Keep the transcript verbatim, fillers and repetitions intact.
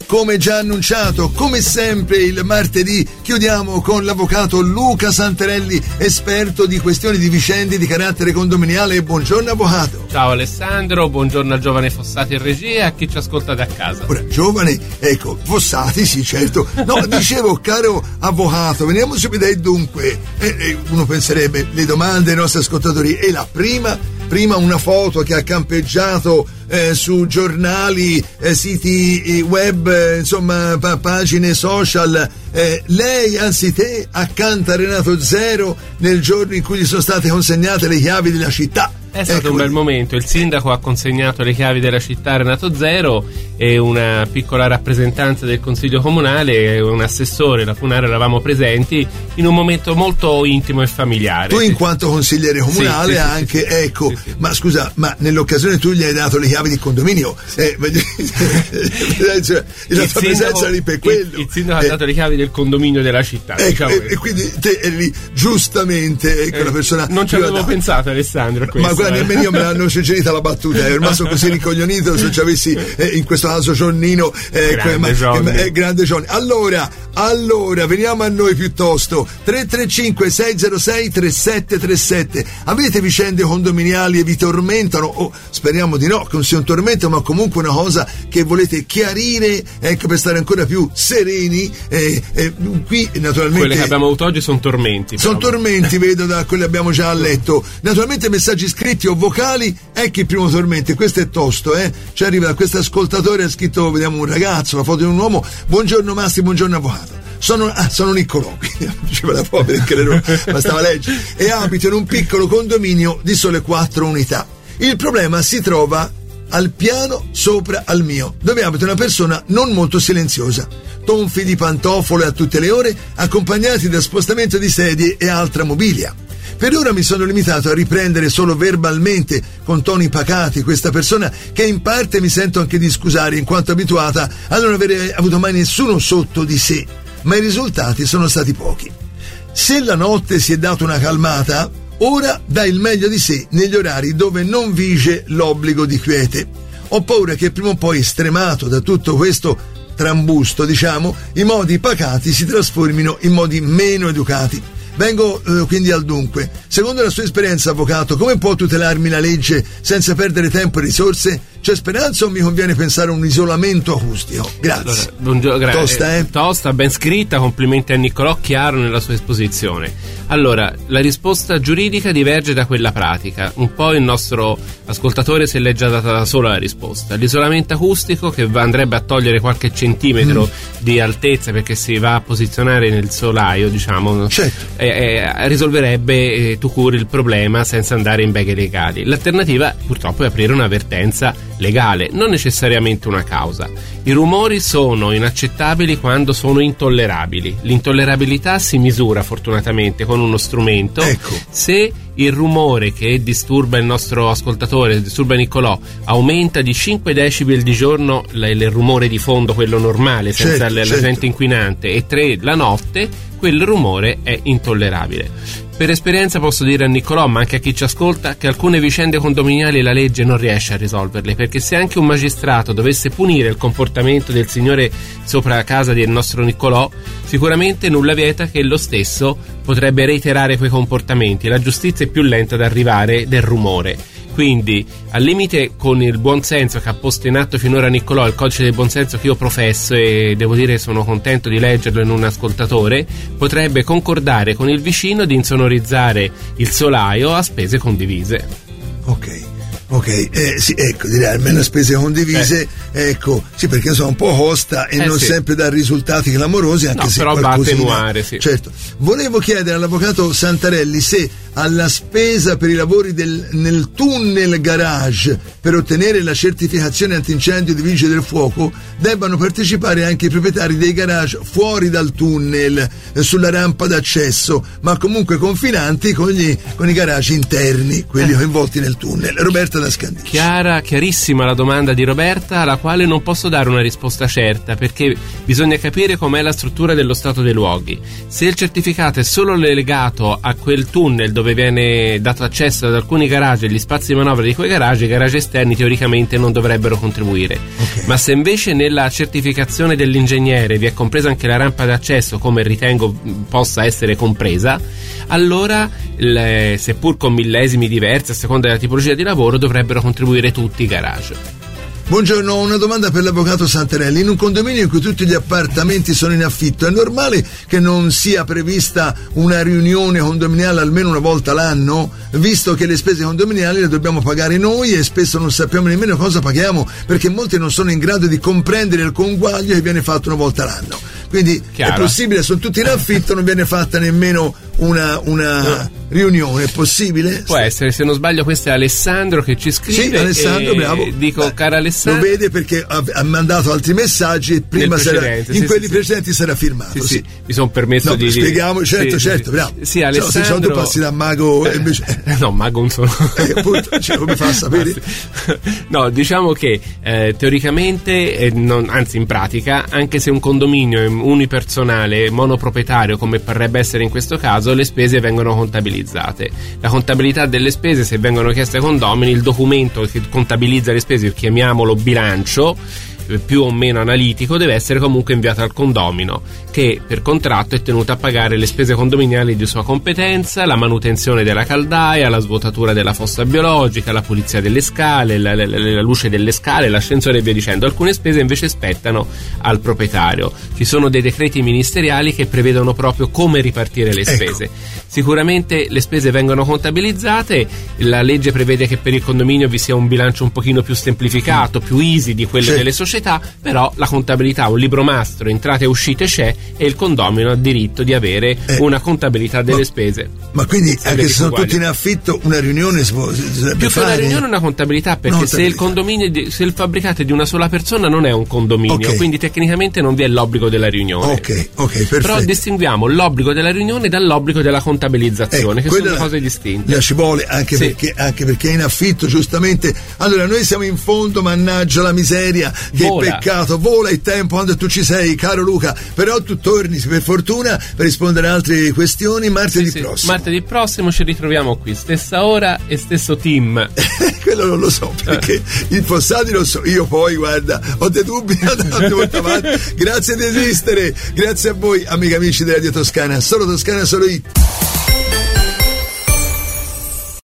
come già annunciato, come sempre il martedì chiudiamo con l'avvocato Luca Santarelli, esperto di questioni di vicende di carattere condominiale. Buongiorno avvocato. Ciao Alessandro, buongiorno al giovane Fossati in regia e a chi ci ascolta da casa. Ora, giovane, ecco, Fossati, sì certo. No, dicevo, caro avvocato, veniamo subito ai dunque. Eh, eh, uno penserebbe, le domande ai nostri ascoltatori, e la prima... Prima una foto che ha campeggiato eh, su giornali, eh, siti web, eh, insomma pa- pagine social. Eh, lei, anzi te, accanto a Renato Zero nel giorno in cui gli sono state consegnate le chiavi della città. È stato ecco. un bel momento, il sindaco ha consegnato le chiavi della città a Renato Zero e una piccola rappresentanza del consiglio comunale, un assessore, la Funaro, eravamo presenti in un momento molto intimo e familiare. Tu in quanto consigliere comunale sì, sì, anche, sì, sì, ecco, sì, sì. Ma scusa, ma nell'occasione tu gli hai dato le chiavi di condominio? Eh, la tua sindaco, presenza lì per quello. Il, il sindaco eh, ha dato le chiavi del condominio della città. Ecco, diciamo e, e quindi te eri lì giustamente, ecco, eh, la persona. Non ci avevo pensato, Alessandro. Ma guarda, nemmeno io me l'hanno suggerita la battuta, ero rimasto così ricoglionito se ci avessi eh, in questo caso Gionnino, eh, grande, ma, Johnny. Eh, grande Johnny. Allora, allora, veniamo a noi piuttosto. tre tre cinque sei zero sei tre sette tre sette. Avete vicende condominiali e vi tormentano? O speriamo di no, che non sia un tormento, ma comunque una cosa che volete chiarire, ecco, per stare ancora più sereni. Eh, eh, qui naturalmente quelle che abbiamo avuto oggi sono tormenti. Sono però. tormenti, vedo da quelli che abbiamo già letto. Naturalmente messaggi scritti o vocali. Ecco il primo tormento, e questo è tosto, eh. Ci arriva da questo ascoltatore, ha scritto, vediamo un ragazzo, la foto di un uomo. Buongiorno Masti, buongiorno avvocato. Sono, ah, sono Niccolò, diceva la povera che non bastava leggere, e abito in un piccolo condominio di sole quattro unità. Il problema si trova al piano sopra al mio, dove abita una persona non molto silenziosa. Tonfi di pantofole a tutte le ore, accompagnati da spostamento di sedie e altra mobilia. Per ora mi sono limitato a riprendere solo verbalmente, con toni pacati, questa persona che in parte mi sento anche di scusare, in quanto abituata a non avere avuto mai nessuno sotto di sé, ma i risultati sono stati pochi. Se la notte si è data una calmata, ora dà il meglio di sé negli orari dove non vige l'obbligo di quiete. Ho paura che prima o poi, stremato da tutto questo trambusto, diciamo, i modi pacati si trasformino in modi meno educati. Vengo eh, quindi al dunque. Secondo la sua esperienza, avvocato, come può tutelarmi la legge senza perdere tempo e risorse? C'è speranza o mi conviene pensare a un isolamento acustico? Grazie. Allora, buongiorno, gra- tosta, eh? Tosta, ben scritta, complimenti a Niccolò, chiaro nella sua esposizione. Allora, la risposta giuridica diverge da quella pratica. Un po' il nostro ascoltatore se l'è già data da sola la risposta. L'isolamento acustico, che va, andrebbe a togliere qualche centimetro mm. di altezza perché si va a posizionare nel solaio, diciamo, certo. eh, eh, risolverebbe eh, tu curi il problema senza andare in beghe legali. L'alternativa purtroppo è aprire un'avvertenza legale, non necessariamente una causa. I rumori sono inaccettabili quando sono intollerabili. L'intollerabilità si misura fortunatamente con uno strumento. Ecco. Se il rumore che disturba il nostro ascoltatore, disturba Niccolò, aumenta di cinque decibel di giorno l- il rumore di fondo, quello normale, senza certo, l'agente certo. inquinante, e tre la notte, quel rumore è intollerabile. Per esperienza posso dire a Niccolò, ma anche a chi ci ascolta, che alcune vicende condominiali la legge non riesce a risolverle, perché se anche un magistrato dovesse punire il comportamento del signore sopra casa del nostro Niccolò, sicuramente nulla vieta che lo stesso potrebbe reiterare quei comportamenti. La giustizia è più lenta ad arrivare del rumore. Quindi, al limite, con il buonsenso che ha posto in atto finora Niccolò, il codice del buonsenso che io professo e devo dire sono contento di leggerlo in un ascoltatore, potrebbe concordare con il vicino di insonorizzare il solaio a spese condivise. Ok. Ok, eh, sì, ecco, direi almeno spese condivise, eh. ecco, sì, perché sono un po' costa e eh, non sì. sempre dà risultati clamorosi, anche no, se però va a attenuare, sì. Certo. Volevo chiedere all'avvocato Santarelli se alla spesa per i lavori del, nel tunnel garage per ottenere la certificazione antincendio di vigili del fuoco debbano partecipare anche i proprietari dei garage fuori dal tunnel, eh, sulla rampa d'accesso, ma comunque confinanti con, gli, con i garage interni, quelli coinvolti nel tunnel. Roberta da la scandisce. Chiara, chiarissima la domanda di Roberta, alla quale non posso dare una risposta certa, perché bisogna capire com'è la struttura dello stato dei luoghi. Se il certificato è solo legato a quel tunnel dove viene dato accesso ad alcuni garage e gli spazi di manovra di quei garage, i garage esterni teoricamente non dovrebbero contribuire. Okay. Ma se invece nella certificazione dell'ingegnere vi è compresa anche la rampa d'accesso, come ritengo possa essere compresa, allora le, seppur con millesimi diversi a seconda della tipologia di lavoro, dovrebbero contribuire tutti i garage. Buongiorno, ho una domanda per l'avvocato Santarelli. In un condominio in cui tutti gli appartamenti sono in affitto, è normale che non sia prevista una riunione condominiale almeno una volta l'anno, visto che le spese condominiali le dobbiamo pagare noi e spesso non sappiamo nemmeno cosa paghiamo, perché molti non sono in grado di comprendere il conguaglio che viene fatto una volta l'anno. Quindi Chiaro. È possibile, sono tutti in affitto, non viene fatta nemmeno una, una no. riunione, è possibile? Può essere, se non sbaglio questo è Alessandro che ci scrive. Sì, Alessandro, e bravo. Dico, Beh, cara Alessandro. Lo vede perché ha, ha mandato altri messaggi e prima sarà, in sì, quelli sì, precedenti sì. sarà firmato. Sì, sì. sì, mi sono permesso no, di... Spieghiamo, certo, sì, certo, sì. bravo. Sì, Alessandro... Cioè, se tu passi da mago e invece... No, mago non sono. Eh, appunto, cioè, come fa a sapere? No, diciamo che eh, teoricamente, eh, non, anzi in pratica, anche se un condominio è unipersonale, monoproprietario, come parrebbe essere in questo caso, le spese vengono contabilizzate. La contabilità delle spese, se vengono chieste ai condomini, il documento che contabilizza le spese, chiamiamolo bilancio, più o meno analitico, deve essere comunque inviato al condomino, che per contratto è tenuto a pagare le spese condominiali di sua competenza, la manutenzione della caldaia, la svuotatura della fossa biologica, la pulizia delle scale, la, la, la luce delle scale, l'ascensore e via dicendo. Alcune spese invece spettano al proprietario. Ci sono dei decreti ministeriali che prevedono proprio come ripartire le spese. Ecco. Sicuramente le spese vengono contabilizzate, la legge prevede che per il condominio vi sia un bilancio un pochino più semplificato, più easy di quello sì. delle società, però la contabilità, un libro mastro, entrate e uscite c'è, e il condomino ha diritto di avere eh, una contabilità delle ma, spese. Ma quindi anche se sono tutti in affitto, una riunione si può più che una riunione, una contabilità, perché no, se il condominio di, se il fabbricato è di una sola persona non è un condominio, okay. quindi tecnicamente non vi è l'obbligo della riunione. Ok, ok, perfetto. Però distinguiamo l'obbligo della riunione dall'obbligo della contabilizzazione, ecco, che sono cose distinte. La ci vuole anche, sì. perché, anche perché è in affitto, giustamente. Allora noi siamo in fondo, mannaggia la miseria, che vola. Peccato, vola il tempo quando tu ci sei, caro Luca, però tu torni per fortuna per rispondere a altre questioni martedì sì, prossimo. Sì. Martedì prossimo ci ritroviamo qui, stessa ora e stesso team. Quello non lo so, perché eh. il Fossati lo so, io poi guarda, ho dei dubbi avanti. Grazie di esistere, grazie a voi amici amici della Radio Toscana, solo Toscana, solo It.